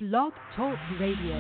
Blog Talk Radio.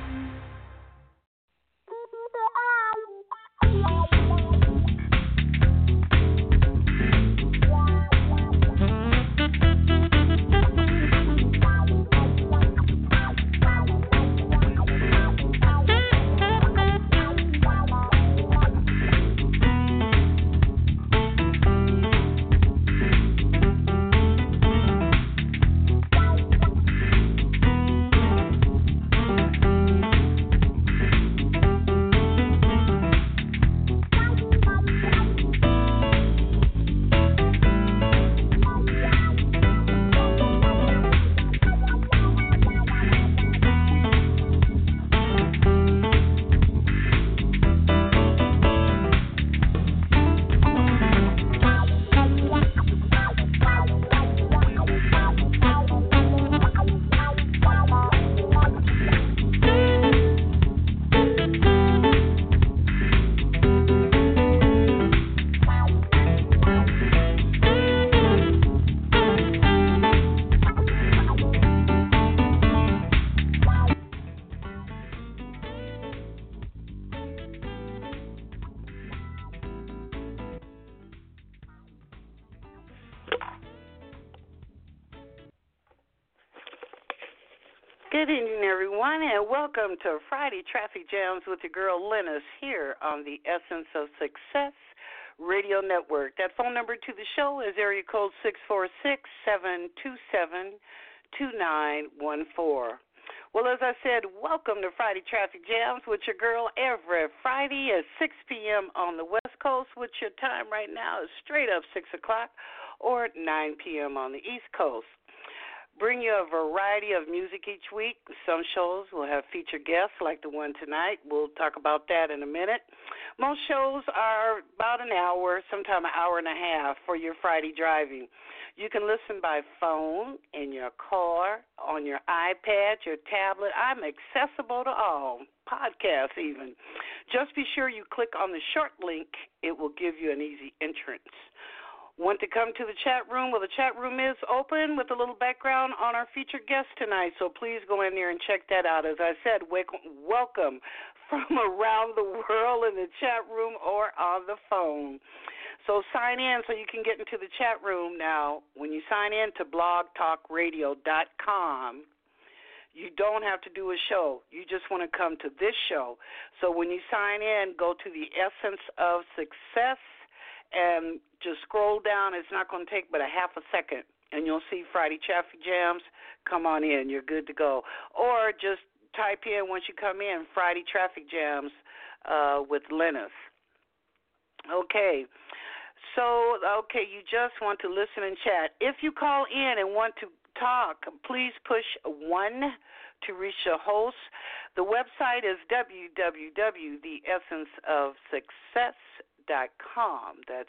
Good evening, everyone, and welcome to Friday Traffic Jams with your girl Linus here on the Essence of Success Radio Network. That phone number to the show is area code 646-727-2914. Well, as I said, welcome to Friday Traffic Jams with your girl every Friday at 6 p.m. on the West Coast, which your time right now is straight up 6 o'clock or 9 p.m. on the East Coast. Bring you a variety of music each week. Some shows will have featured guests like the one tonight. We'll talk about that in a minute. Most shows are about an hour, sometime an hour and a half for your Friday driving. You can listen by phone, in your car, on your iPad, your tablet. I'm accessible to all, podcasts even. Just be sure you click on the short link. It will give you an easy entrance. Want to come to the chat room? Well, the chat room is open with a little background on our featured guest tonight, so please go in there and check that out. As I said, welcome from around the world in the chat room or on the phone. So sign in so you can get into the chat room now. When you sign in to blogtalkradio.com, you don't have to do a show. You just want to come to this show. So when you sign in, go to the Essence of Success and just scroll down. It's not going to take but a half a second, and you'll see Friday Traffic Jams. Come on in. You're good to go. Or just type in, once you come in, Friday Traffic Jams with Linus. Okay. So, you just want to listen and chat. If you call in and want to talk, please push 1 to reach the host. The website is www.theessenceofsuccess.com. That's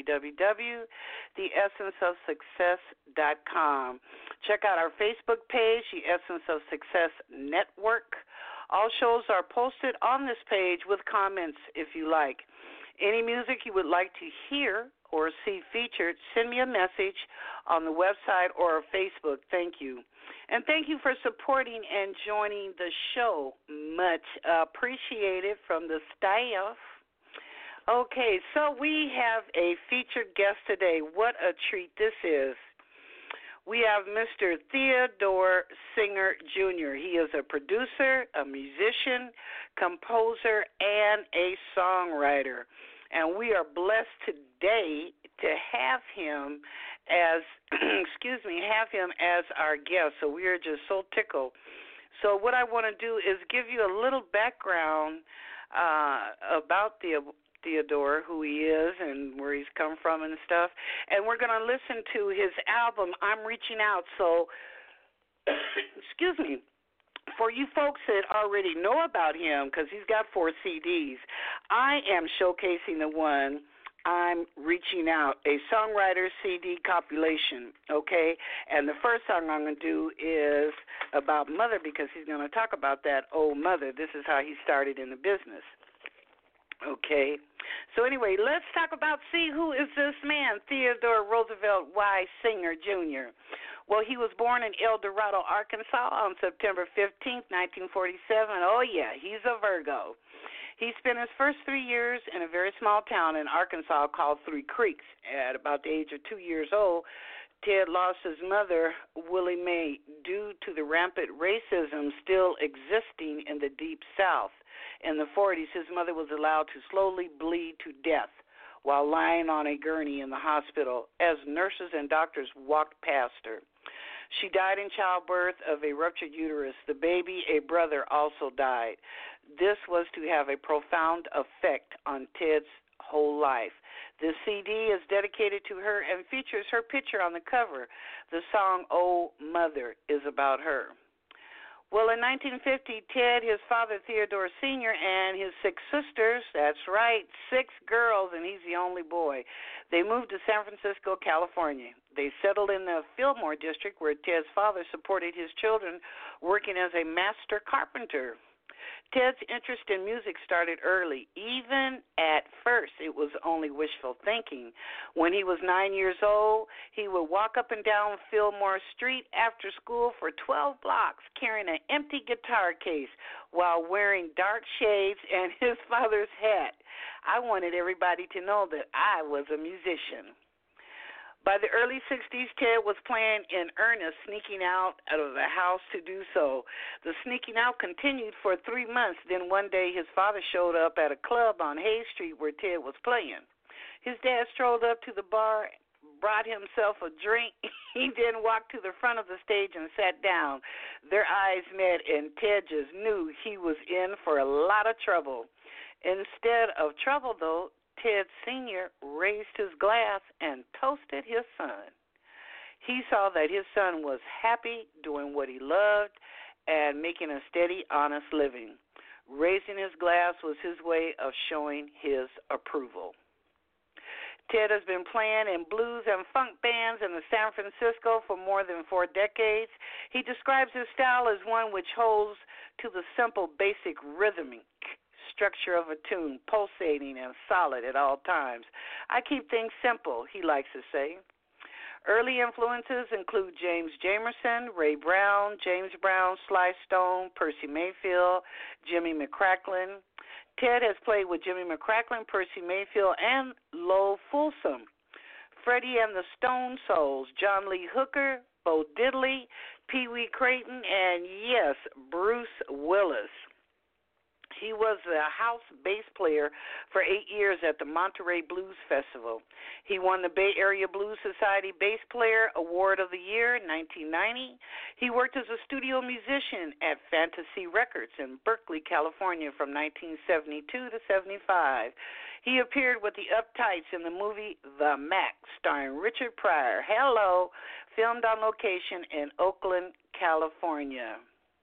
www.theessenceofsuccess.com. Check out our Facebook page, the Essence of Success Network. All shows are posted on this page with comments if you like. Any music you would like to hear or see featured, send me a message on the website or Facebook. Thank you. And thank you for supporting and joining the show. Much appreciated from the staff. Okay, so we have a featured guest today. What a treat this is. We have Mr. Theodore Singer, Jr. He is a producer, a musician, composer, and a songwriter. And we are blessed today to have him as, have him as our guest. So we are just so tickled. So what I want to do is give you a little background about Theodore, who he is and where he's come from and stuff. And we're going to listen to his album, I'm Reaching Out. So, for you folks that already know about him, because he's got 4 CDs, I am showcasing the one, I'm Reaching Out, a songwriter CD compilation, okay? And the first song I'm going to do is about Mother, because he's going to talk about that old mother. This is how he started in the business. Okay. So anyway, let's talk about, who is this man, Theodore Roosevelt Y. Singer, Jr.? Well, he was born in El Dorado, Arkansas on September 15th, 1947. Oh, yeah, he's a Virgo. He spent his first 3 years in a very small town in Arkansas called Three Creeks. At about the age of 2 years old, Ted lost his mother, Willie Mae, due to the rampant racism still existing in the Deep South. In the 40s, his mother was allowed to slowly bleed to death while lying on a gurney in the hospital as nurses and doctors walked past her. She died in childbirth of a ruptured uterus. The baby, a brother, also died. This was to have a profound effect on Ted's whole life. This CD is dedicated to her and features her picture on the cover. The song, Oh Mother, is about her. Well, in 1950, Ted, his father, Theodore Sr., and his 6 sisters, that's right, 6 girls, and he's the only boy, they moved to San Francisco, California. They settled in the Fillmore district where Ted's father supported his children working as a master carpenter. Ted's interest in music started early. Even at first, it was only wishful thinking. When he was 9 years old, he would walk up and down Fillmore Street after school for 12 blocks carrying an empty guitar case while wearing dark shades and his father's hat. I wanted everybody to know that I was a musician. By the early 60s, Ted was playing in earnest, sneaking out of the house to do so. The sneaking out continued for 3 months. Then one day his father showed up at a club on Hayes Street where Ted was playing. His dad strolled up to the bar, brought himself a drink. He then walked to the front of the stage and sat down. Their eyes met, and Ted just knew he was in for a lot of trouble. Instead of trouble, though, Ted Sr. raised his glass and toasted his son. He saw that his son was happy doing what he loved and making a steady, honest living. Raising his glass was his way of showing his approval. Ted has been playing in blues and funk bands in San Francisco for more than 4 decades. He describes his style as one which holds to the simple, basic rhythmic structure of a tune, pulsating and solid at all times. I keep things simple, he likes to say. Early influences include James Jamerson, Ray Brown, James Brown, Sly Stone, Percy Mayfield, Jimmy McCracklin. Ted has played with Jimmy McCracklin, Percy Mayfield, and Lowell Fulsom, Freddie and the Stone Souls, John Lee Hooker, Bo Diddley, Pee Wee Crayton, and yes, Bruce Willis. He was the house bass player for 8 years at the Monterey Blues Festival. He won the Bay Area Blues Society Bass Player Award of the Year in 1990. He worked as a studio musician at Fantasy Records in Berkeley, California from 1972 to 75. He appeared with the Uptights in the movie The Mac, starring Richard Pryor. Hello, filmed on location in Oakland, California.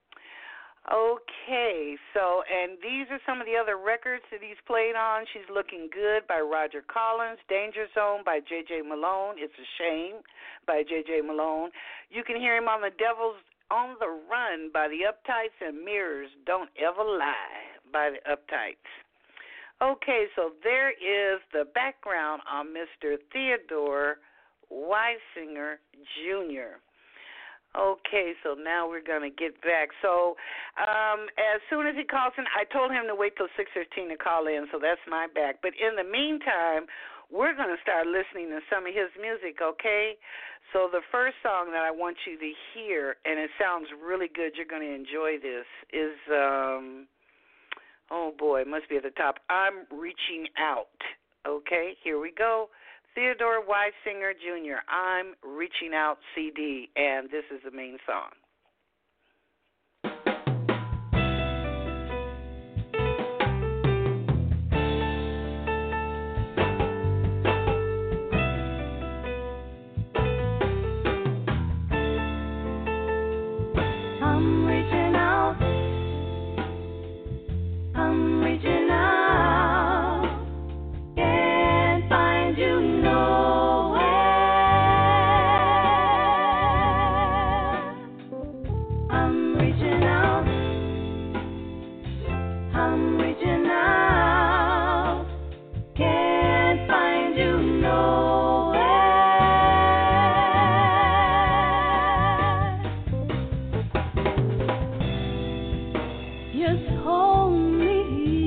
Okay, and these are some of the other records that he's played on. She's Looking Good by Roger Collins, Danger Zone by J.J. Malone, It's a Shame by J.J. Malone. You can hear him on The Devil's on the Run by the Uptights and Mirrors, Don't Ever Lie by the Uptights. Okay, so there is the background on Mr. Theodore Weisinger, Jr. Okay, so now we're going to get back. So as soon as he calls in, I told him to wait till 6:15 to call in, so that's my back. But in the meantime, we're going to start listening to some of his music, okay? So the first song that I want you to hear, and it sounds really good, you're going to enjoy this, is, oh boy, it must be at the top, I'm Reaching Out. Okay, here we go. Theodore Weisinger, Jr., I'm Reaching Out CD, and this is the main song. I'm reaching out. I'm reaching out. Can't find you nowhere. You told me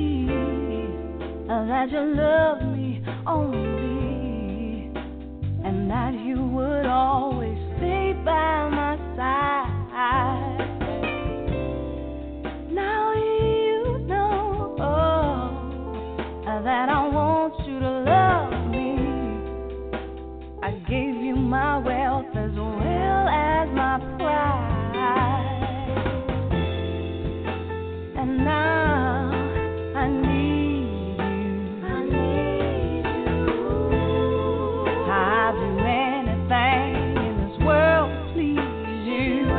that you loved me only, and that you would always stay by my side. Now you know that I want you to love me. I gave you my wealth as well as my pride, and now I need you. I'll do anything in this world to please you.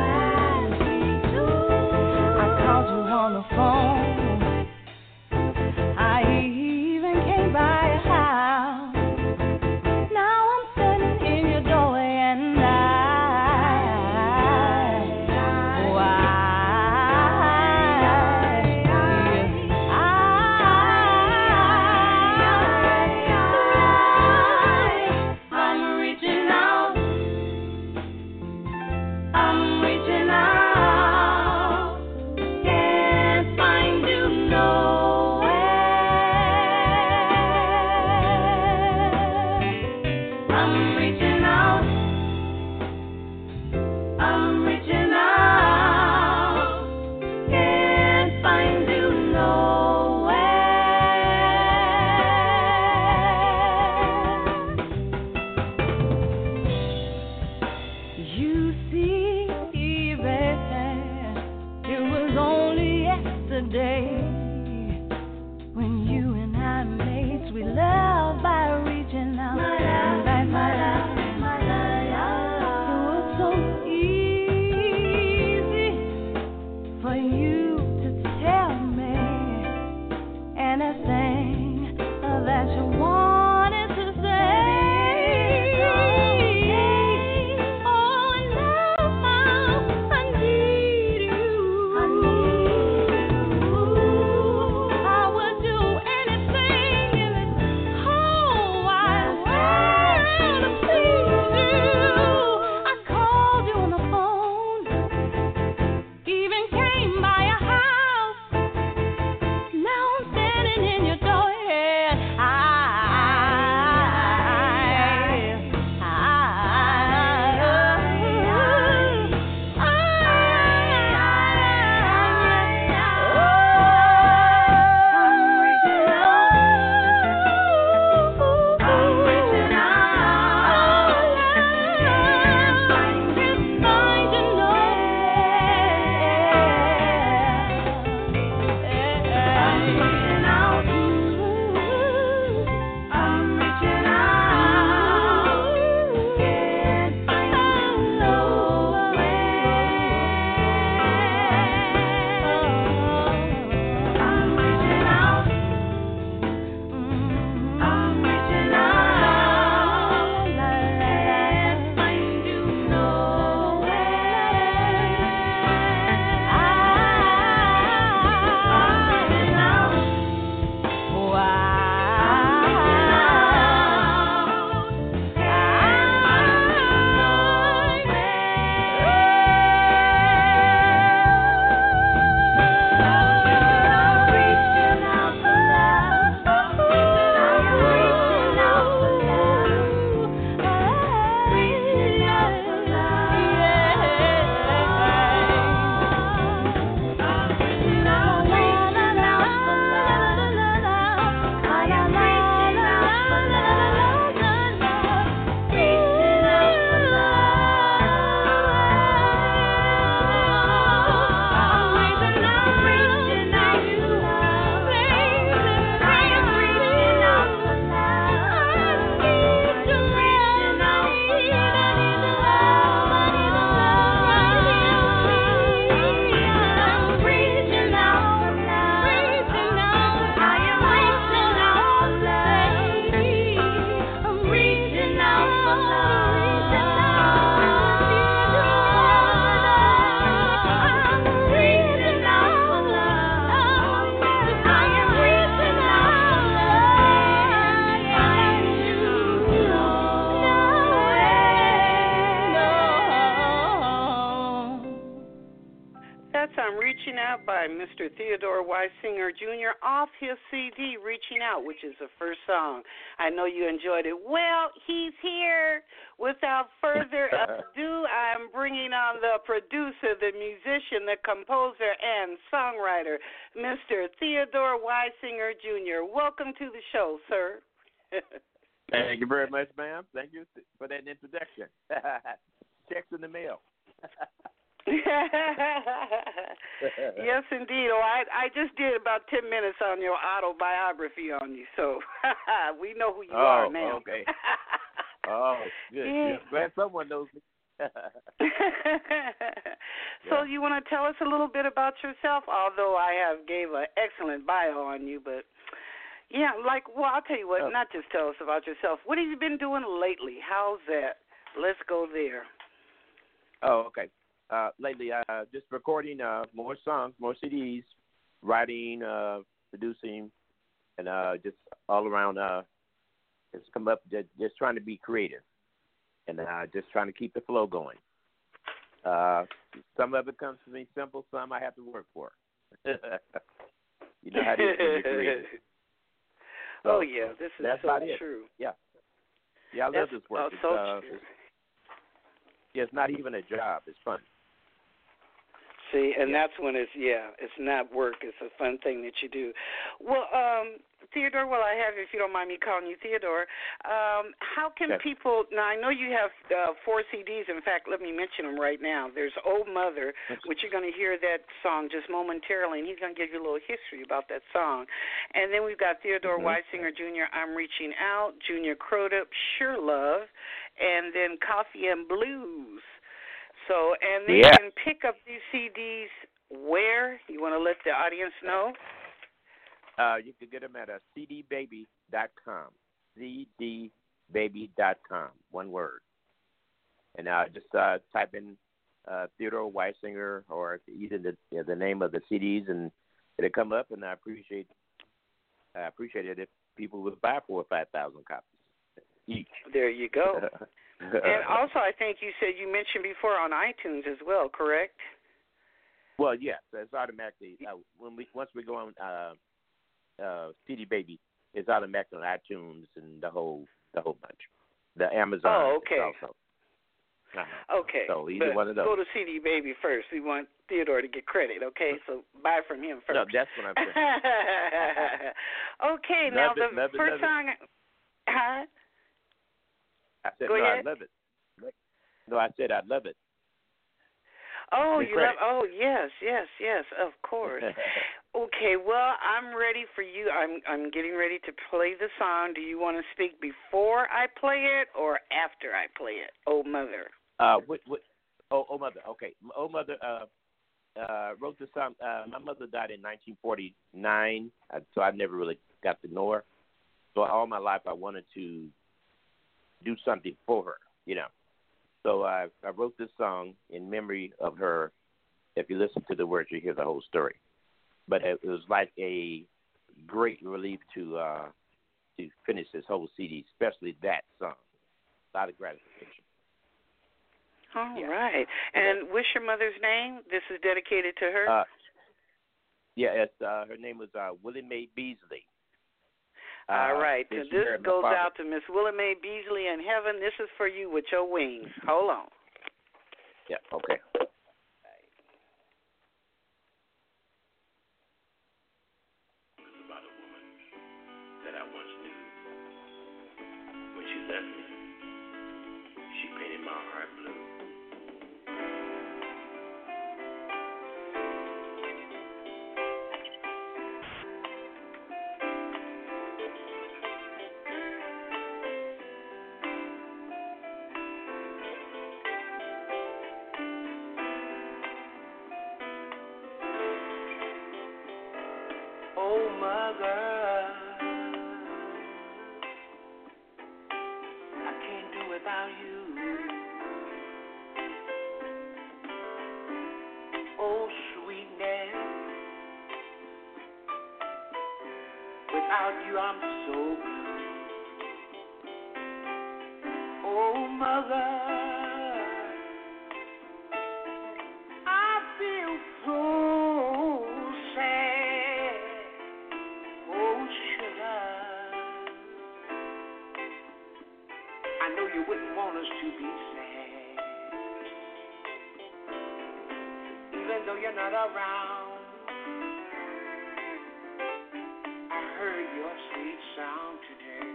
I called you on the phone. I even came by your house. Now I'm standing in your doorway and I'm reaching out. I'm reaching out. Can't find you nowhere. I'm reaching out. I'm reaching out. Can't find you nowhere. You see, baby, it was only yesterday when you and I made sweet love by reaching out. It was so easy for you to tell me anything that you wanted to say. Oh, now I need you. I would do anything in this whole wide world to please you. I called you on the phone, even came by your house. Now I'm standing in your out by Mr. Theodore Weisinger Jr. off his CD, Reaching Out, which is the first song. I know you enjoyed it. Well, he's here. Without further ado, I'm bringing on the producer, the musician, the composer, and songwriter, Mr. Theodore Weisinger Jr. Welcome to the show, sir. Thank you very much, ma'am. Thank you for that introduction. Checks in the mail. Yes, indeed. Oh, I just did about 10 minutes on your autobiography on you, so we know who you are now. Okay. Oh, good. Yeah. Glad someone knows me. So you want to tell us a little bit about yourself? Although I have gave an excellent bio on you, but yeah, I'll tell you what. Not just tell us about yourself. What have you been doing lately? How's that? Let's go there. Oh, okay. Lately, just recording more songs, more CDs, writing, producing, and just all around. Just come up, just trying to be creative, and just trying to keep the flow going. Some of it comes to me simple, some I have to work for. You know how it is when you're creative. So, oh yeah, this is that's so about it. true. Yeah, I love this work. So true. It's not even a job; it's fun. See, and that's when it's not work. It's a fun thing that you do. Well, Theodore, while I have you, if you don't mind me calling you Theodore, how can people, now I know you have 4 CDs. In fact, let me mention them right now. There's Old Mother, which you're going to hear that song just momentarily, and he's going to give you a little history about that song. And then we've got Theodore Weisinger Jr., I'm Reaching Out, Junior Crudup, Sure Love, and then Coffee and Blues. So, and they can pick up these CDs where? You want to let the audience know? You can get them at cdbaby.com. cdbaby.com, one word. And just type in Theodore Weisinger or either the name of the CDs, and it'll come up. And I appreciate it if people would buy 4,000 or 5,000 copies each. There you go. And also, I think you said you mentioned before on iTunes as well, correct? Well, yes, it's automatically once we go on CD Baby, it's automatic on iTunes and the whole bunch, the Amazon. Oh, okay. Also. Okay. So either one of those. Go to CD Baby first. We want Theodore to get credit. Okay, so buy from him first. No, that's what I'm saying. Okay, now the first song. Huh? I said, Go ahead. I love it. No, I said I love it. Oh, you love? Oh, yes, of course. Okay, well, I'm ready for you. I'm getting ready to play the song. Do you want to speak before I play it or after I play it? Oh, Mother. What? Oh, Mother. Okay, Oh, Mother. Wrote the song. My mother died in 1949, so I never really got to know her. So all my life, I wanted to do something for her, you know. So I wrote this song in memory of her. If you listen to the words, you hear the whole story. But it was like a great relief to finish this whole CD, especially that song. A lot of gratification. All right. And what's your mother's name? This is dedicated to her? Her name was Willie Mae Beasley. All right. So this goes out to Miss Willie Mae Beasley in heaven. This is for you with your wings. Hold on. Yeah, okay. About a woman that I once knew. When she left me, she painted my heart blue. Oh, Mother, I can't do without you. Oh, sweetness, without you I'm so blue. Oh, Mother, I feel so us to be sad. Even though you're not around, I heard your sweet sound today.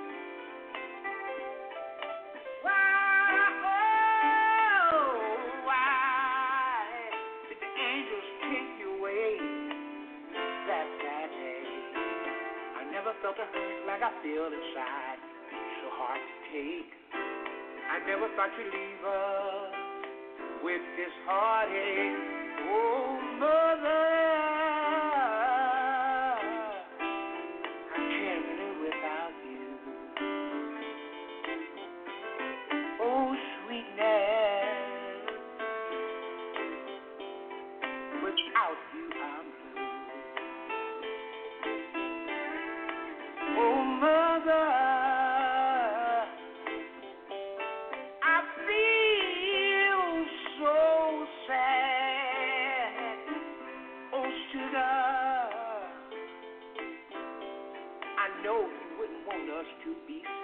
Why, oh, why did the angels take you away that day? I never felt a hurt like I feel inside, so hard to take. I never thought you'd leave us with this heartache. Oh, mother, I can't live without you. Oh, sweetness, without you I'm blue. Oh, mother, I feel so sad. Oh, sugar, I know you wouldn't want us to be sad.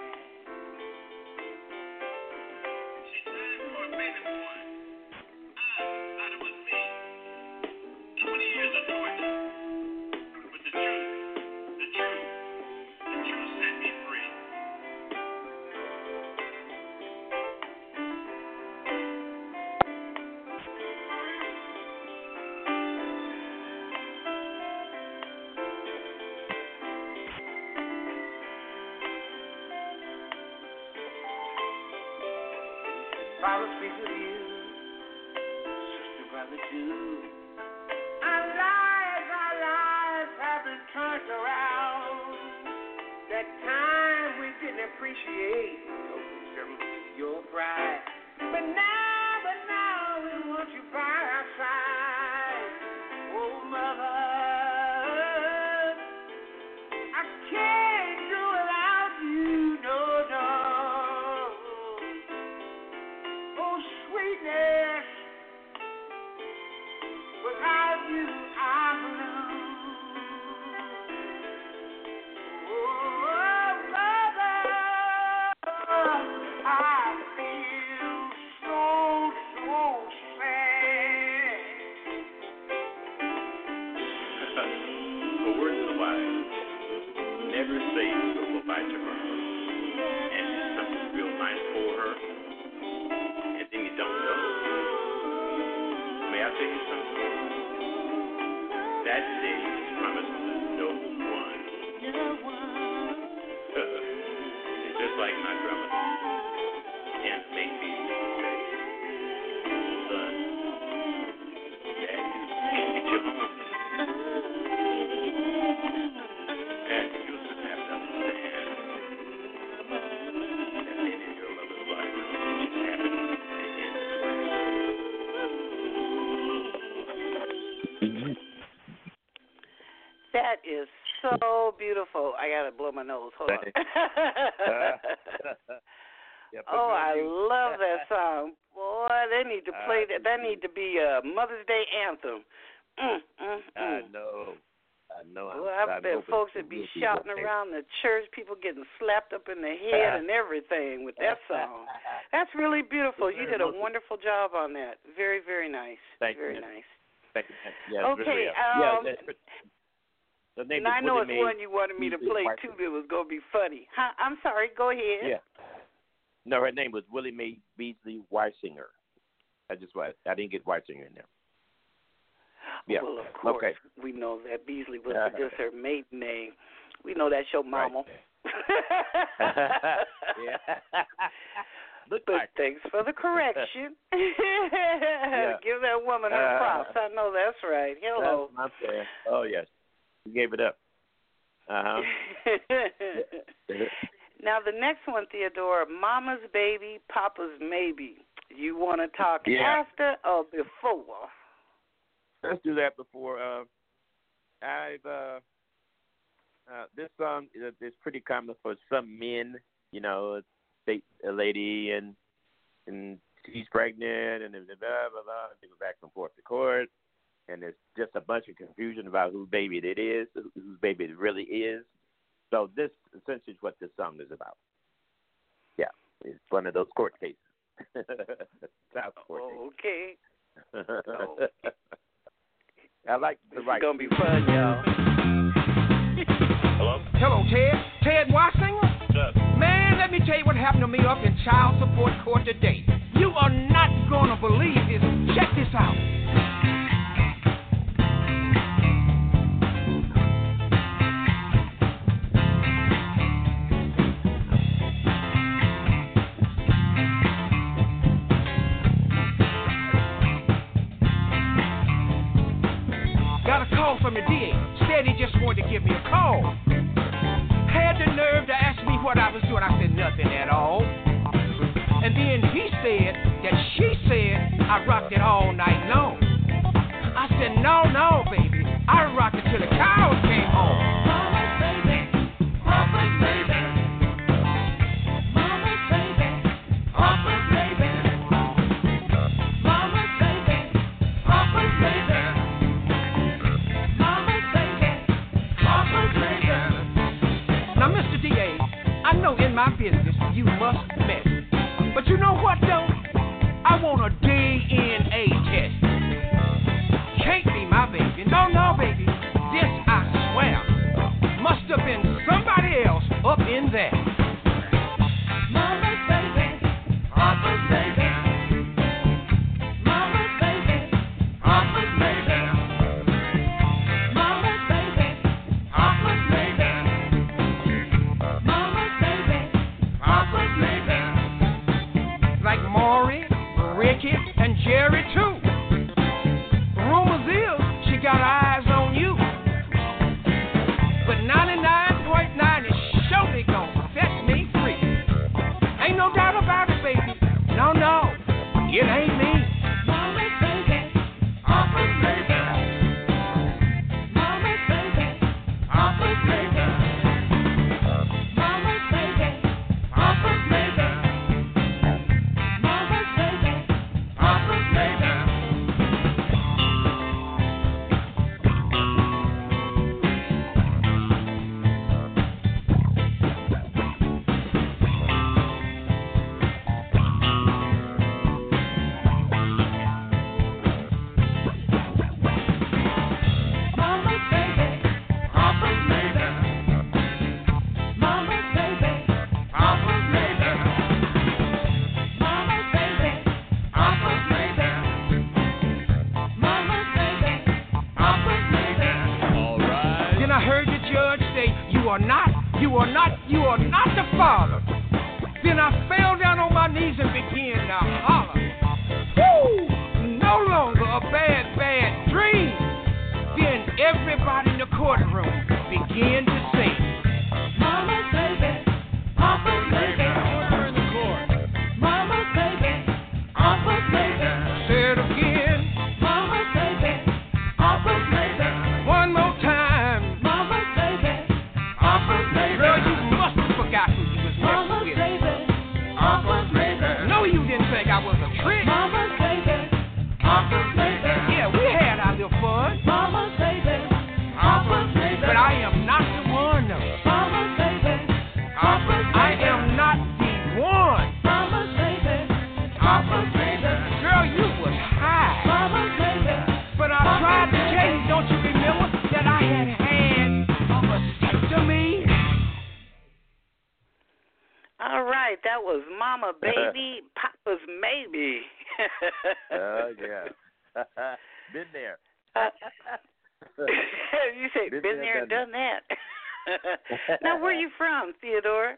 Father speaks with you, sister, brother too. Our lives have been turned around. That time we didn't appreciate your wisdom, your pride. But now we want you by our side. Oh, mother, I can't do without you, no. Oh, sweetness, without you I'm blue. Oh, mother, I feel so sad. For words of the wise, never say you'll go by to her and do something real nice for her, and then you don't know. May I tell you something? That day you promised no one. It's just like my grandmother and make me say, son, Dad, get your home. And you just have to understand that in your mother's life, it's happening in this way. That is so beautiful. I gotta blow my nose. Hold on. Oh, I love that song. Boy, they need to play that. That need to be a Mother's Day anthem. I know. Well, I bet folks would be shouting around the church, people getting slapped up in the head and everything with that song. That's really beautiful. You did a wonderful job on that. Very, very nice. Thank you. Very nice. Thank you. Yeah, okay. Really, and I know it's one you wanted me to play, too, that was going to be funny. Huh? I'm sorry. Go ahead. Yeah. No, her name was Willie Mae Beasley Weisinger. I didn't get Weisinger in there. Yeah. Well, of course, okay. We know that Beasley was just her maiden name. We know that's your mama. Right. Yeah. But thanks for the correction. Give that woman her props. I know that's right. Hello. That's not fair. Oh, yes. You gave it up. Uh-huh. Now, the next one, Theodora, Mama's Baby, Papa's Maybe. You want to talk after or before? Let's do that before. This song is pretty common for some men. You know, a lady and she's pregnant and blah blah blah. They go back and forth to court, and there's just a bunch of confusion about whose baby it is, whose baby it really is. So this essentially is what this song is about. Yeah. It's one of those court cases. South court Okay. cases. I like the right. It's gonna be fun, y'all. Hello? Hello, Ted. Ted Wassinger? Yes. Man, let me tell you what happened to me up in child support court today. You are not gonna believe this. Check this out. Got a call from the DA. Said he just wanted to give me a call. Had the nerve to ask me what I was doing. I said nothing at all. And then he said that she said I rocked it all night long. I said, no, baby. I rocked it till the cows came home. Mama's baby, Papa's baby. Mama's baby, Papa's baby. Mama's baby, Papa's baby. Mama's baby, Papa's baby. Now, Mr. DA, I know in my business you must mess. But you know what, though? I want a DNA test. Can't be my baby. No, baby. This, I swear, must have been somebody else up in there. Mama's baby, Papa's baby. Mama's baby, Papa's baby. Mama's baby, Papa's baby. Mama's baby, Papa's baby. Like Maury, Ricky, and Jerry, too. Rumors is she got eyes on you. But 99.9 is surely gonna set me free. Ain't no doubt about it, baby. No, it ain't me. Mama's baby, Papa's baby. Mama's baby, Papa's baby. Mama's baby, Papa's baby. Mama's baby, Papa's baby. Mama's baby, Papa's baby. Mama's baby, Papa's baby. Mama's baby, Papa's baby. Mama's baby, Papa's baby. All right. Then I heard the judge say, you are not the father. Then I fell down on my knees and began to holler. Woo! No longer a bad dream. Then everybody in the courtroom began to sing. Mama's baby, Papa's baby. Order in the court. Mama's baby, Papa's baby. Say it again. Mama's baby, Papa's baby. One more time. Mama's baby, Papa's baby. Girl, you must have forgot who you was messing with. Papa's baby. No, you didn't think I was a trick. Mama's baby, Papa's baby. Yeah, we had our little fun. Mama's baby, Papa's baby. But I am not the one. Mama's baby, Papa's baby. I am not the one. Mama's baby, Papa's baby. Girl, you was high. Mama's baby. But I tried to tell you, don't you remember that I had a vasectomy? All right, that was Mama Baby, Papa's Maybe. Yeah. Been there. You say been there and done that. Now, where you from, Theodore?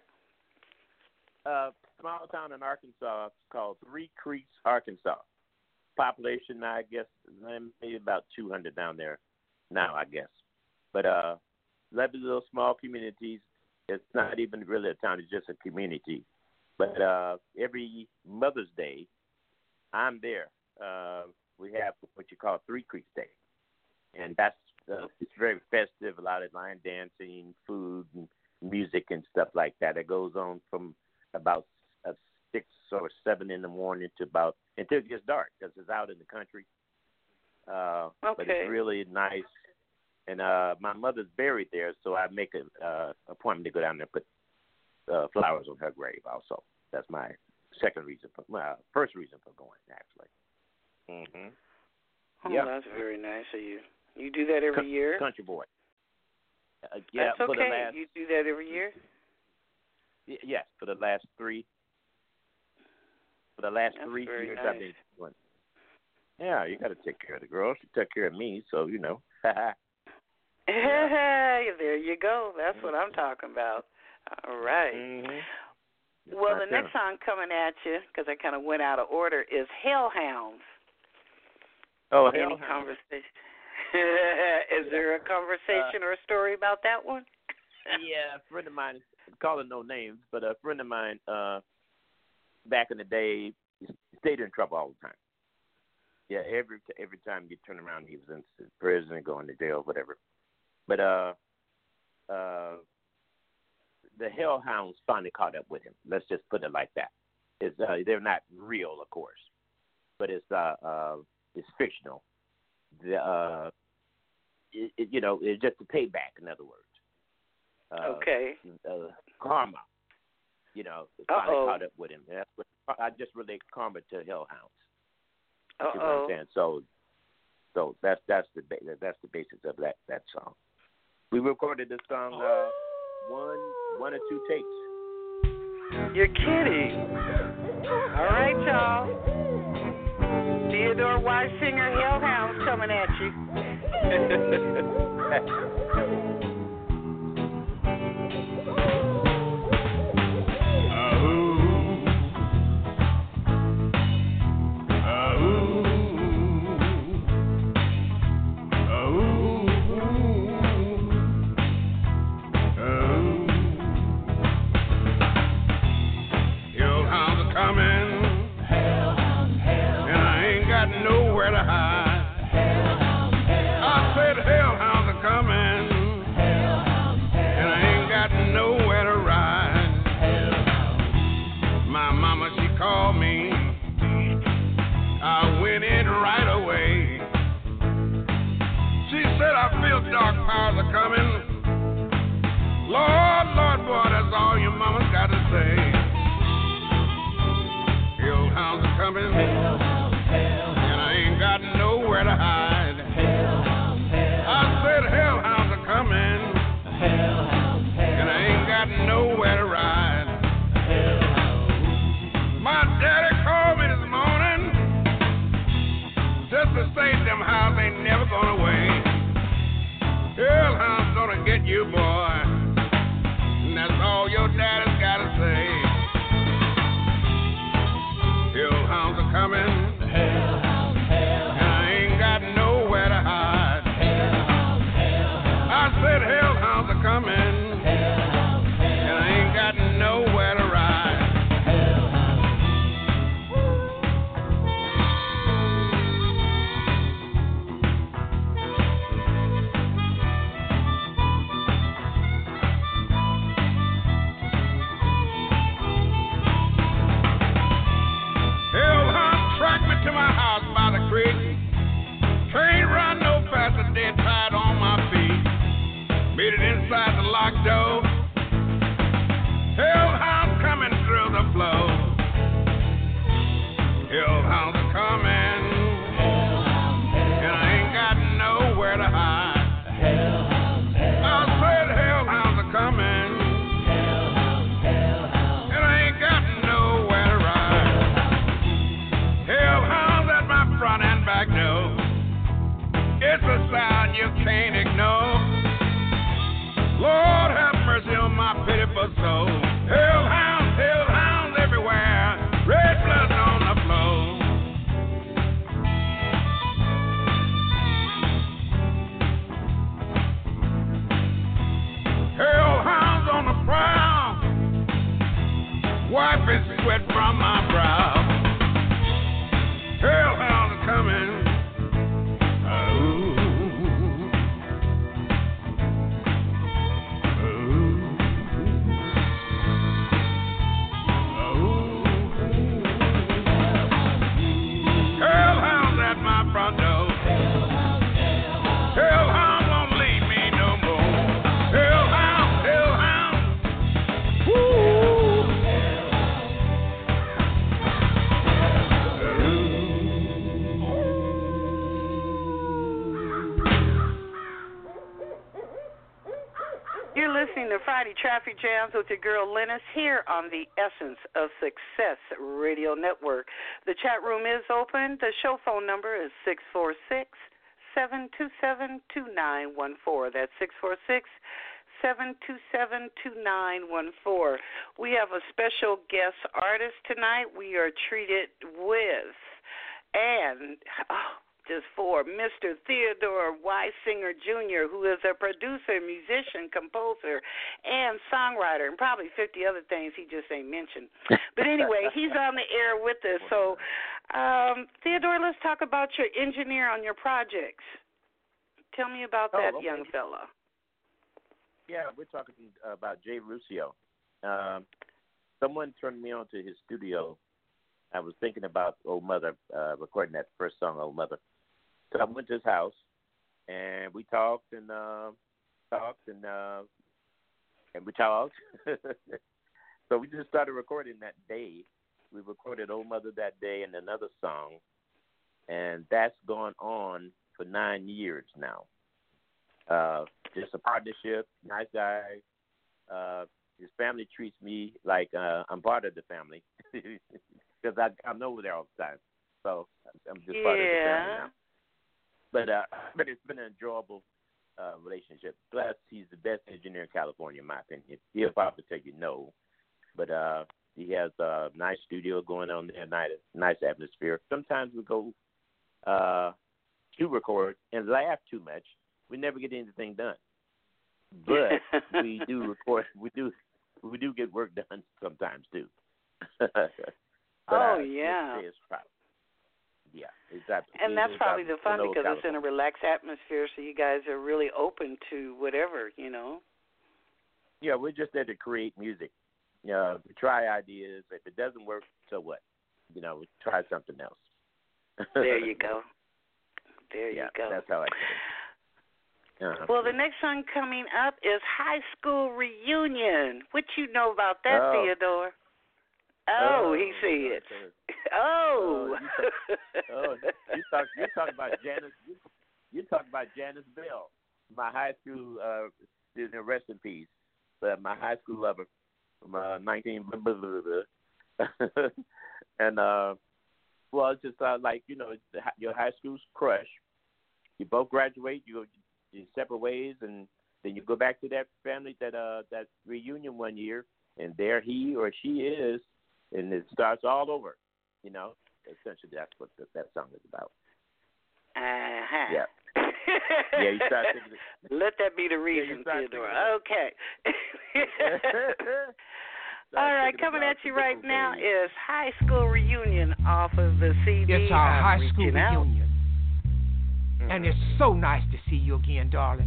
Small town in Arkansas called Three Creeks, Arkansas. Population, I guess, maybe about 200 down there now, I guess. But 11 little small communities. It's not even really a town; it's just a community. But every Mother's Day, I'm there. We have what you call Three Creeks Day, and that's it's very festive. A lot of line dancing, food, and music, and stuff like that. It goes on from about 6 or 7 in the morning to about until it gets dark because it's out in the country. But it's really nice. And my mother's buried there, so I make an appointment to go down there and put flowers on her grave also. That's my second reason for my first reason for going, actually. Oh, Yeah. that's very nice of you. You do that every year? Country boy. Yeah, That's for the okay. last. You do that every year? Yes, for the last three. For the last That's 3 very years, nice. I've been doing. Yeah, you got to take care of the girl. She took care of me, so you know. There you go. That's what I'm talking about. All right. Mm-hmm. Well, the next song coming at you, because I kind of went out of order, is Hellhounds. Oh, Any Hellhounds. conversation? Is there a conversation or a story about that one? Yeah, a friend of mine, calling no names, but a friend of mine back in the day stayed in trouble all the time. Yeah, every time you turn around, he was in prison, going to jail, whatever. But the Hellhounds finally caught up with him. Let's just put it like that. It's they're not real, of course, but it's fictional. It's just a payback. In other words. Okay. Karma. Finally caught up with him. That's what, I just relate karma to Hellhounds. You know what I'm saying? So that's the basis of that song. We recorded this song one or two takes. You're kidding. All right, y'all. Theodore Weisinger, Hellhounds coming at you. Dark powers are coming. Lord, boy, that's all your mama's got to say. Hellhounds are coming, and I ain't got nowhere to hide. I said hellhounds are coming, and I ain't got nowhere to ride. My daddy called me this morning just to say them hounds ain't never gone away. Hellhound's gonna get you, boy, and that's all your daddy's gotta say. Hellhounds are coming, and I ain't got nowhere to hide. I said hellhounds are coming, and I ain't got nowhere to ride. listening to Friday Traffic Jams with your girl Lennis here on the Essence of Success Radio Network. The chat room is open. The show phone number is 646-727-2914. That's 646-727-2914. We have a special guest artist tonight we are treated with. And just for Mr. Theodore Weisinger Jr., who is a producer, musician, composer, and songwriter, and probably 50 other things he just ain't mentioned. But anyway, he's on the air with us. So, Theodore, let's talk about your engineer on your projects. Tell me about that young fella. Yeah, we're talking about Jay Ruscio. Someone turned me on to his studio. I was thinking about Old Mother, recording that first song, Old Mother. So I went to his house, and we talked and we talked. So we just started recording that day. We recorded Old Mother that day and another song, and that's gone on for 9 years now. Just a partnership, nice guy. His family treats me like I'm part of the family because I'm over there all the time. So I'm just part of the family now. But it's been an enjoyable relationship. Plus, he's the best engineer in California, in my opinion. He'll probably tell you no. But he has a nice studio going on there, nice atmosphere. Sometimes we go to record and laugh too much. We never get anything done. But we do record. We do get work done sometimes too. But, yeah. Yeah, exactly. And that's probably the fun because it's in a relaxed atmosphere, so you guys are really open to whatever, you know. Yeah, we're just there to create music. We try ideas. If it doesn't work, so what? We try something else. There you go. There you go. That's how I do it. Well, the next song coming up is High School Reunion. What you know about that, Theodore? He said. You talk about Janice. You talk about Janice Bell, my high school. Rest in peace. My high school lover from 19. And it's just like your high school's crush. You both graduate. You separate ways, and then you go back to that family that reunion one year, and there he or she is. And it starts all over, Essentially, that's what that song is about. Yeah. Yeah, you start thinking. Let that be the reason, Theodore. Okay. All right, coming at you right now is High School Reunion off of the CD. It's our high school reunion. Mm-hmm. And it's so nice to see you again, darling.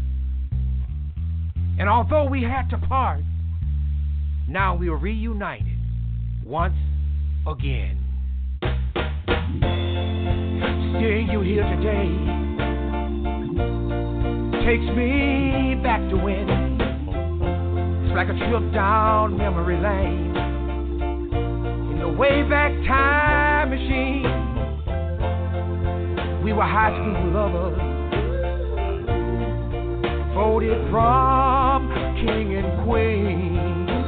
And although we had to part, now we are reunited. Once again. Seeing you here today takes me back to when. It's like a trip down memory lane in the way back time machine. We were high school lovers, voted from king and queen.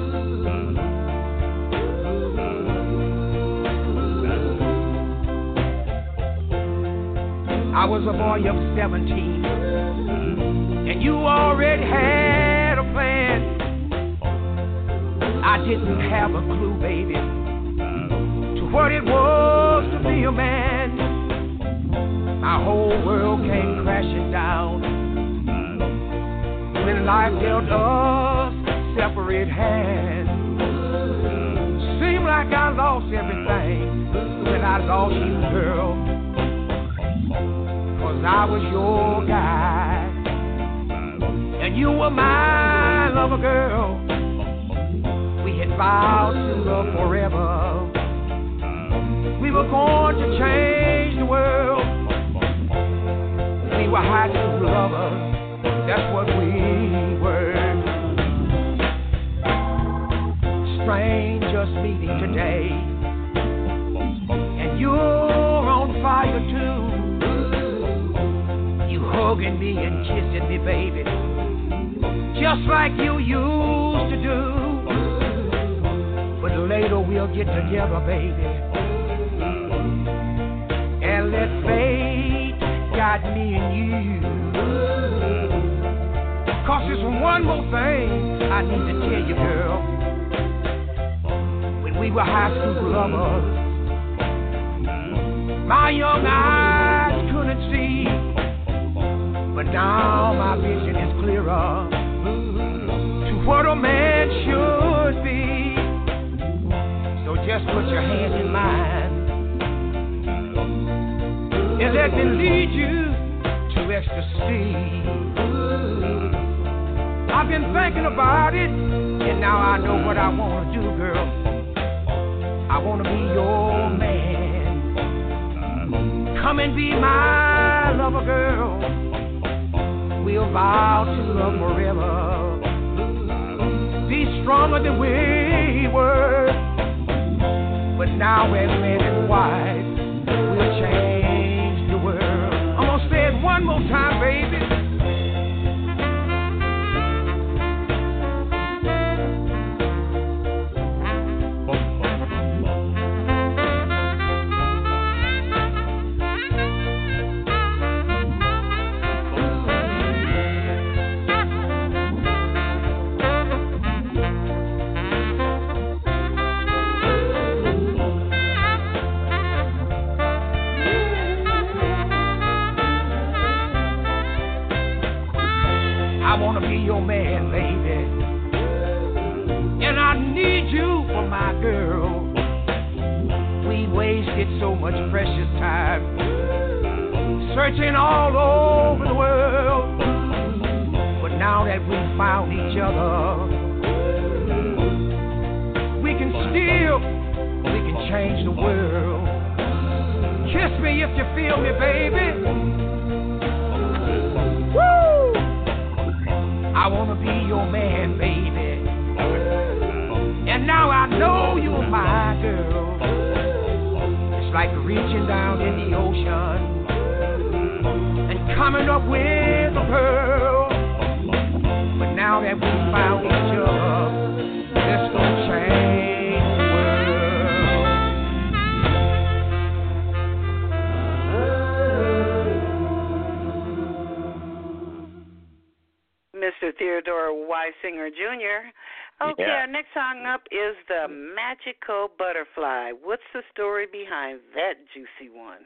I was a boy of 17, and you already had a plan. I didn't have a clue, baby, to what it was to be a man. My whole world came crashing down when life dealt us separate hands. Seemed like I lost everything when I lost you, girl. 'Cause I was your guy, and you were my lover, girl. We had vowed to love forever. We were going to change the world. We were high school lovers, that's what we were. Strangers meeting today, and you're on fire too. Hugging me and kissing me, baby, just like you used to do. But later we'll get together, baby, and let fate guide me and you. 'Cause there's one more thing I need to tell you, girl. When we were high school lovers, my young eyes couldn't see, but now my vision is clearer to what a man should be. So just put your hand in mine and let me lead you to ecstasy. I've been thinking about it, and now I know what I want to do, girl. I want to be your man. Come and be my lover, girl. We'll vow to love forever. Be stronger than we were. But now as man and wife, we'll change the world. I'm gonna say it one more time, baby. I wanna be your man, baby, and I need you for my girl. We wasted so much precious time searching all over the world, but now that we found each other, we can change the world. Kiss me if you feel me, baby. Woo! I wanna be your man, baby, and now I know you're my girl. It's like reaching down in the ocean and coming up with a pearl. But now that we found each other, let's go change the Mr. Theodore Weisinger Jr. Okay, Yeah. Our next song up is The Magical Butterfly. What's the story behind that juicy one?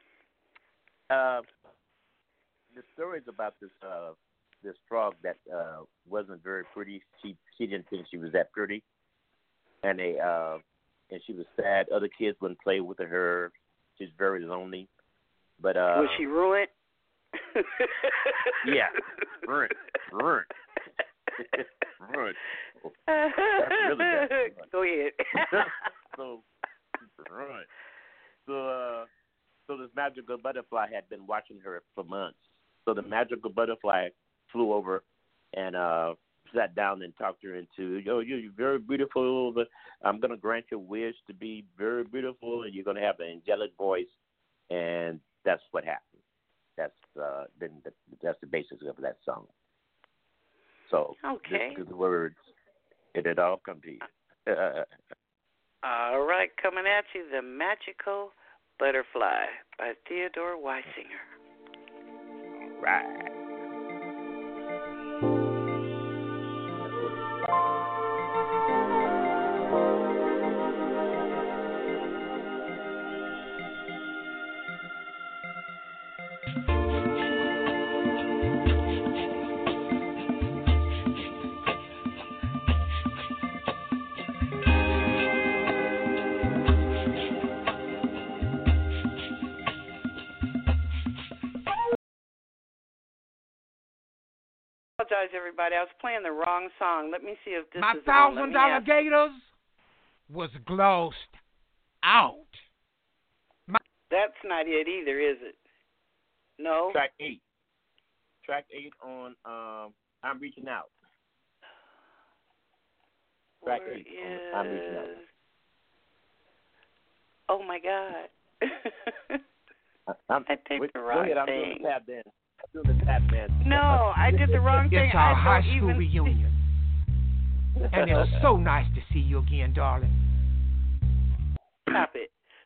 The story is about this frog that wasn't very pretty. She didn't think she was that pretty, and she was sad. Other kids wouldn't play with her. She's very lonely. But was she ruined? Yeah, ruined. Ruined. That's really bad. Go ahead. So ruined. So this magical butterfly had been watching her for months. So the magical butterfly flew over and sat down and talked her into, you're very beautiful. But I'm going to grant your wish to be very beautiful, and you're going to have an angelic voice. And that's what happened. That's the basis of that song. So okay. This is the words. It all come to you. All right, coming at you, The Magical Butterfly by Theodore Weisinger. All right. Apologize, everybody. I was playing the wrong song. Let me see if this My is on. Let me $1,000 ask- gators was glossed out. That's not it either, is it? No? Track 8. Track 8 on I'm Reaching Out. Track Where 8 on I'm Reaching Out. Oh, my God. I picked the Go wrong ahead, I'm thing. doing the tap dance. doing the tap man. No, I did the wrong thing. It's our I high don't school even reunion. And it's so nice to see you again, darling. Stop it.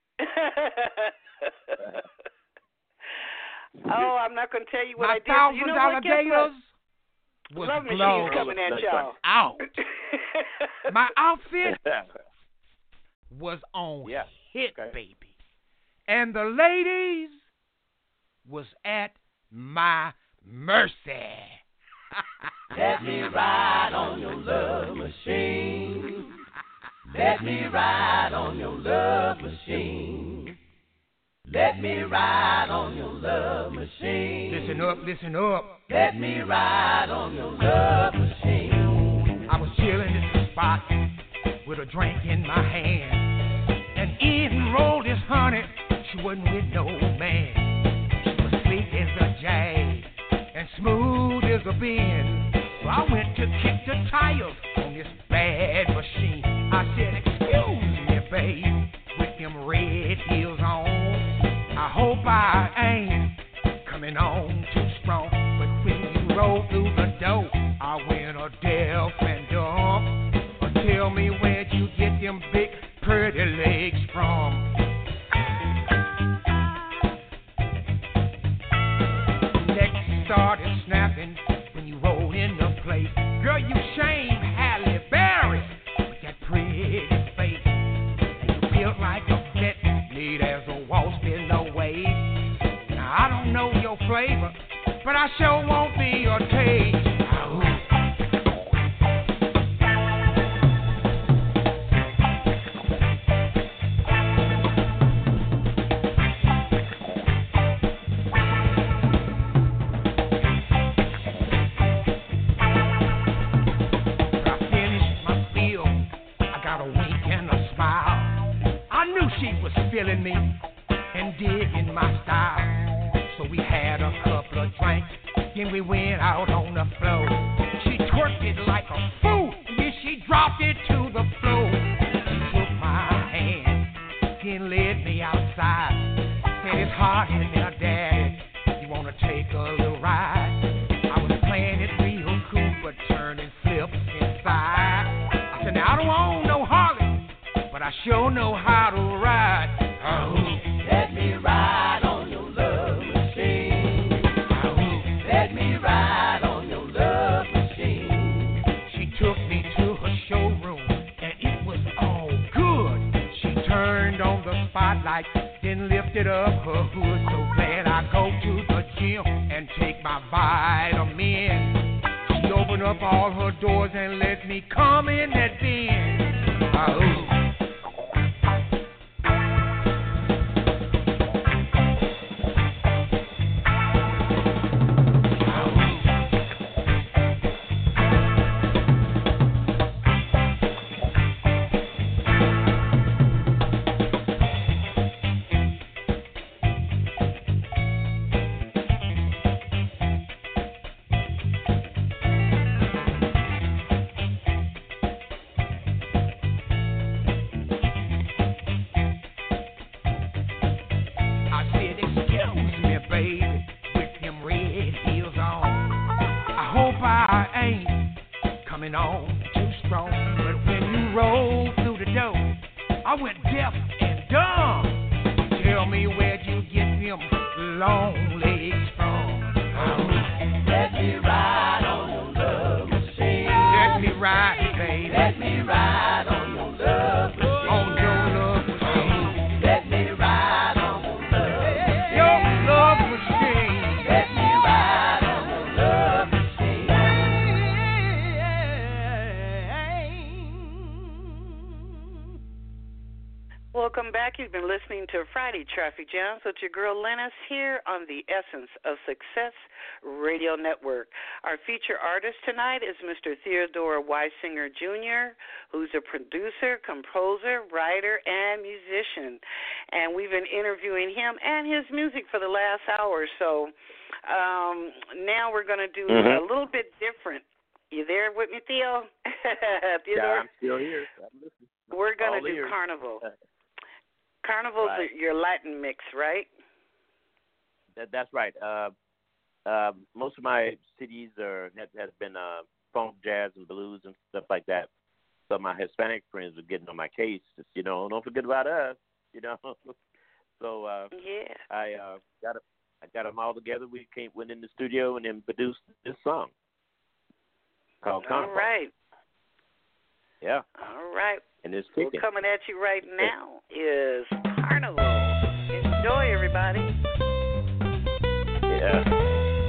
Oh, I'm not going to tell you what My I did. You know $1,000 what? Guess gators what? was Love Machine's blown coming at y'all. out. My outfit was on hit, baby. And the ladies was at my mercy. Let me ride on your love machine. Let me ride on your love machine. Let me ride on your love machine. Listen up, listen up. Let me ride on your love machine. I was chilling in the spot with a drink in my hand, and in rolled this honey. She wasn't with no man. She was sleek as a jag and smooth as a bend. So I went to kick the tires on this bad machine. I said, excuse me, babe, with them red heels on. I hope I ain't coming on too strong. But when you roll through the door, I went a deaf and dumb. Tell me where'd you get them big pretty legs from? Neck started snapping when you rolled into place. Girl, you shame Halle Berry with that pretty face. And you built like a vet, neat as a wasp in the wave. Now I don't know your flavor, but I sure want me a taste. Feeling me and digging my style. So we had a couple of drinks, then we went out on the floor. She twerked it like a fool, then she dropped it to the floor. She took my hand, then led me outside. Said it's hot in there, Daddy, you wanna take a little ride? I was playing it real cool, but turning flips inside. I said, now I don't own no Harley, but I sure know how to ride. Let me ride on your love machine. Let me ride on your love machine. She took me to her showroom, and it was all good. She turned on the spotlight, then lifted up her hood. So glad I go to the gym and take my vitamin. She opened up all her doors and let me come in that bin. Welcome back. You've been listening to Friday Traffic Jams with your girl Lennis here on the Essence of Success Radio Network. Our feature artist tonight is Mr. Theodore Weisinger Jr., who's a producer, composer, writer, and musician. And we've been interviewing him and his music for the last hour or so. Now we're going to do a little bit different. You there with me, Theo? Yeah, I'm still here. I'm listening. We're going to do Carnival. Carnival's your Latin mix, right? That's right. most of my CDs has been funk, jazz, and blues and stuff like that. So my Hispanic friends were getting on my case. Just, don't forget about us. So Yeah. I got them all together. We went in the studio and then produced this song called All Comfort. right. Yeah. All right. And it's Well, kicking. coming at you right now is Carnival. Enjoy, everybody. Yeah.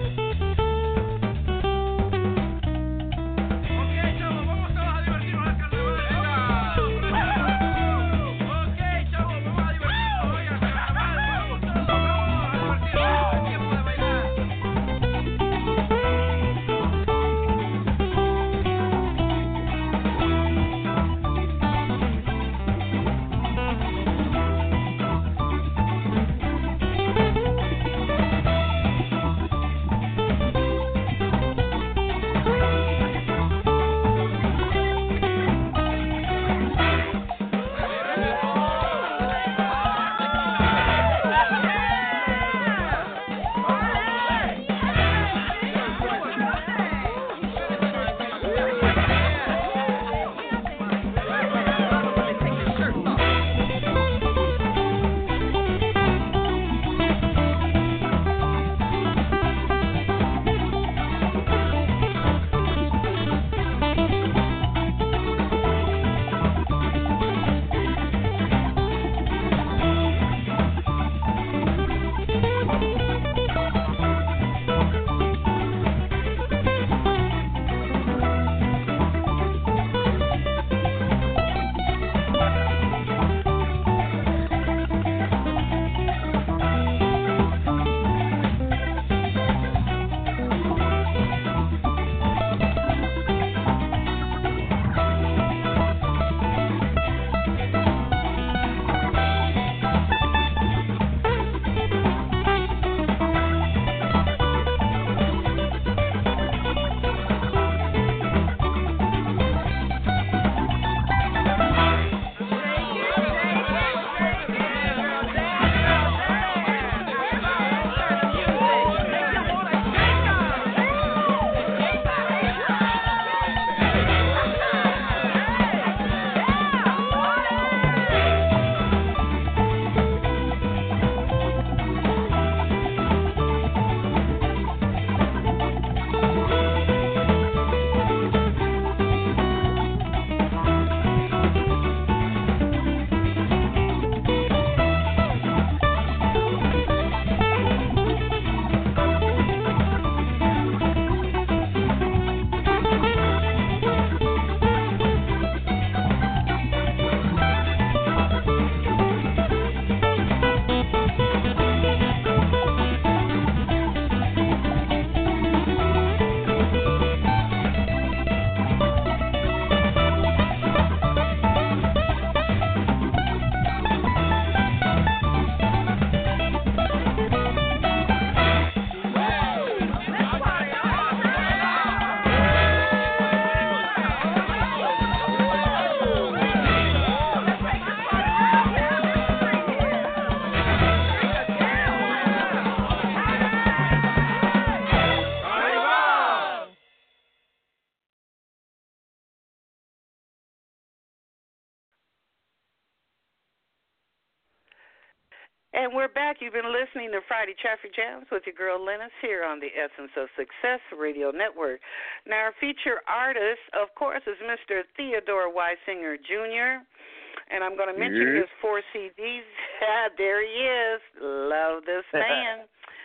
And we're back. You've been listening to Friday Traffic Jams with your girl Lennis here on the Essence of Success Radio Network. Now, our feature artist, of course, is Mr. Theodore Weisinger Jr., and I'm going to mention his 4 CDs. There he is. Love this man.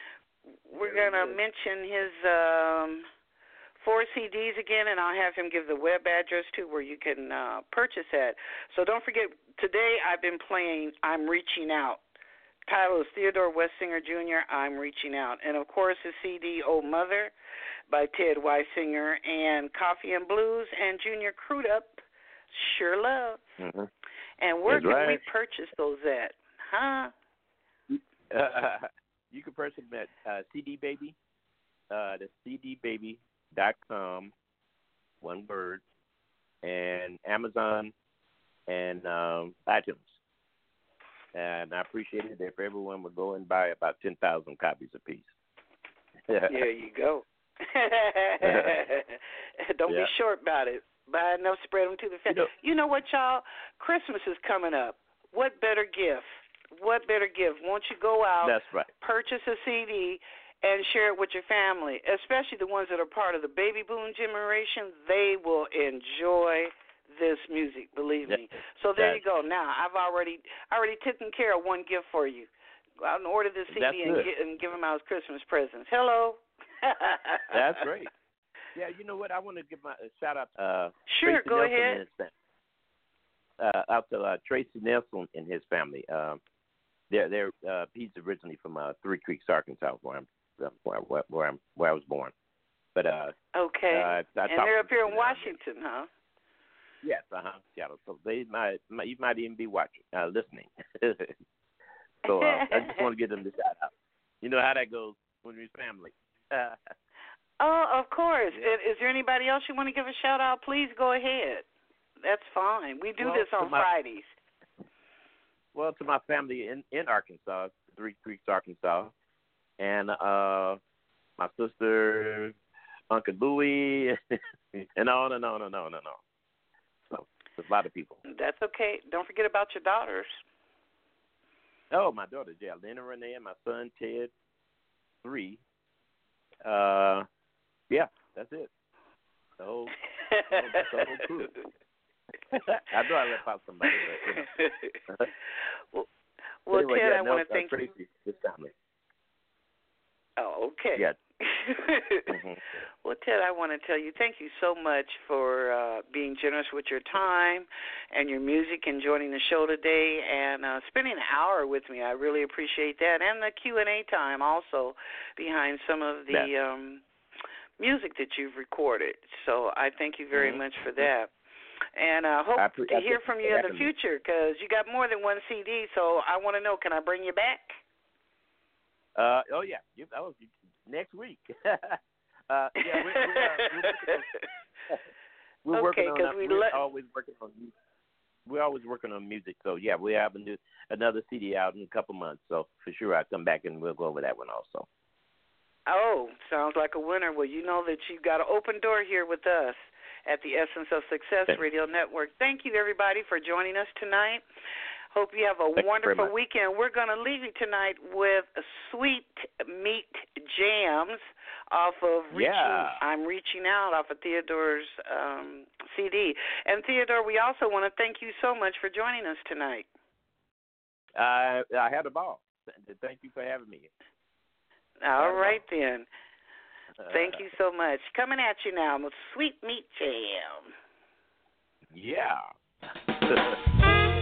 We're going to mention his 4 CDs again, and I'll have him give the web address too where you can purchase that. So don't forget, today I've been playing I'm Reaching Out. Title is Theodore Weisinger Jr., I'm Reaching Out. And, of course, the CD, Oh Mother, by Ted Weisinger, and Coffee and Blues, and Junior Crudup, Sure Love. Mm-hmm. And where That's can right. we purchase those at? Huh? You can purchase them at CD Baby, the cdbaby.com, one word, and Amazon and iTunes. And I appreciate it if everyone would go and buy about 10,000 copies apiece. There you go. Don't be short about it. Buy enough, spread them to the family. You know what, y'all? Christmas is coming up. What better gift? What better gift? Won't you go out, That's right. purchase a CD, and share it with your family, especially the ones that are part of the baby boom generation. They will enjoy this music, believe me. So there you go. Now, I've already taken care of one gift for you. Go out and order this CD and give them out as Christmas presents. Hello. That's great. Yeah, you know what? I want to give a shout out. Sure, Tracy go Nelson ahead. And his family. Out to Tracy Nelson and his family. He's originally from Three Creeks, Arkansas, where I was born. But okay, and they're up here in Washington, huh? Yes, Seattle. So you might even be watching, listening. So I just want to give them the shout out. You know how that goes when you're family. Oh, of course. Yeah. Is there anybody else you want to give a shout out? Please go ahead. That's fine. We do this on Fridays. Well, to my family in Arkansas, Three Creeks, Arkansas, and my sister, Uncle Louie, and on and on and on and on. So there's a lot of people. That's okay. Don't forget about your daughters. Oh, my daughters, yeah. Lena Renee and my son, Ted, 3. Yeah, that's it. The whole crew. I know I left out somebody, but well, anyway, Ted, I want to thank you. This family. Oh, okay. Yeah. Mm-hmm. Well, Ted, I want to tell you thank you so much for being generous with your time and your music and joining the show today and spending an hour with me. I really appreciate that, and the Q&A time also behind some of the music that you've recorded. So I thank you very much for that. And I hope to hear from you in the future because you got more than one CD, so I want to know, can I bring you back? Oh, yeah. Next week. We're working on we're always working on music. We're always working on music. So, yeah, we have another CD out in a couple months. So, for sure, I'll come back and we'll go over that one also. Oh, sounds like a winner. Well, you know that you've got an open door here with us at the Essence of Success Radio Network. Thank you, everybody, for joining us tonight. Hope you have a wonderful weekend. We're going to leave you tonight with Sweet Meat Jams off of I'm Reaching Out off of Theodore's CD. And, Theodore, we also want to thank you so much for joining us tonight. I had a ball. Thank you for having me. All right, then. Thank you so much. Coming at you now with Sweet Meat Jam. Yeah.